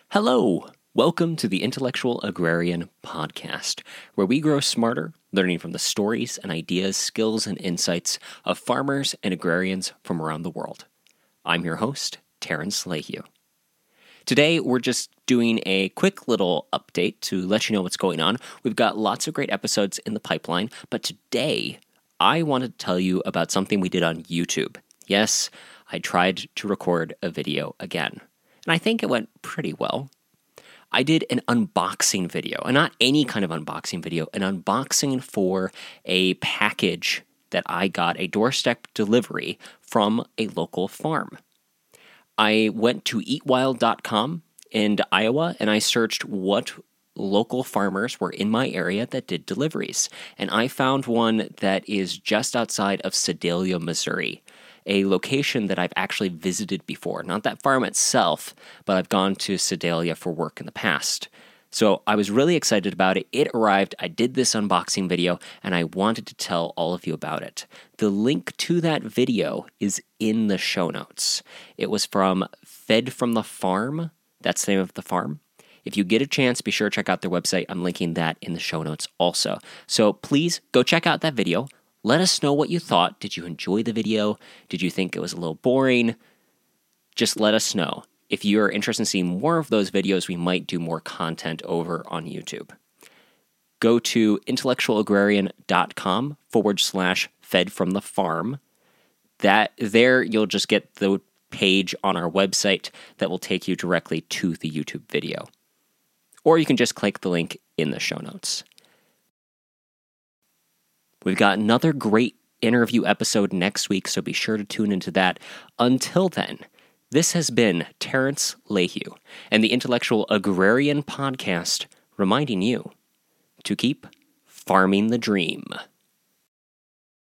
Hello! Welcome to the Intellectual Agrarian Podcast, where we grow smarter, learning from the stories and ideas, skills, and insights of farmers and agrarians from around the world. I'm your host, Terrence Lehue. Today, we're just doing a quick little update to let you know what's going on. We've got lots of great episodes in the pipeline, but today, I wanted to tell you about something we did on YouTube. Yes, I tried to record a video again, and I think it went pretty well. I did an unboxing video, and not any kind of unboxing video, an unboxing for a package that I got, a doorstep delivery from a local farm. I went to eatwild.com in Iowa, and I searched what local farmers were in my area that did deliveries, and I found one that is just outside of Sedalia, Missouri, a location that I've actually visited before. Not that farm itself, but I've gone to Sedalia for work in the past. So I was really excited about it. It arrived, I did this unboxing video, and I wanted to tell all of you about it. The link to that video is in the show notes. It was from Fed from the Farm. That's the name of the farm. If you get a chance, be sure to check out their website. I'm linking that in the show notes also. So please go check out that video. Let us know what you thought. Did you enjoy the video? Did you think it was a little boring? Just let us know. If you're interested in seeing more of those videos, we might do more content over on YouTube. Go to intellectualagrarian.com/fed from the farm. There you'll just get the page on our website that will take you directly to the YouTube video. Or you can just click the link in the show notes. We've got another great interview episode next week, so be sure to tune into that. Until then, this has been Terrence Lehue and the Intellectual Agrarian Podcast, reminding you to keep farming the dream.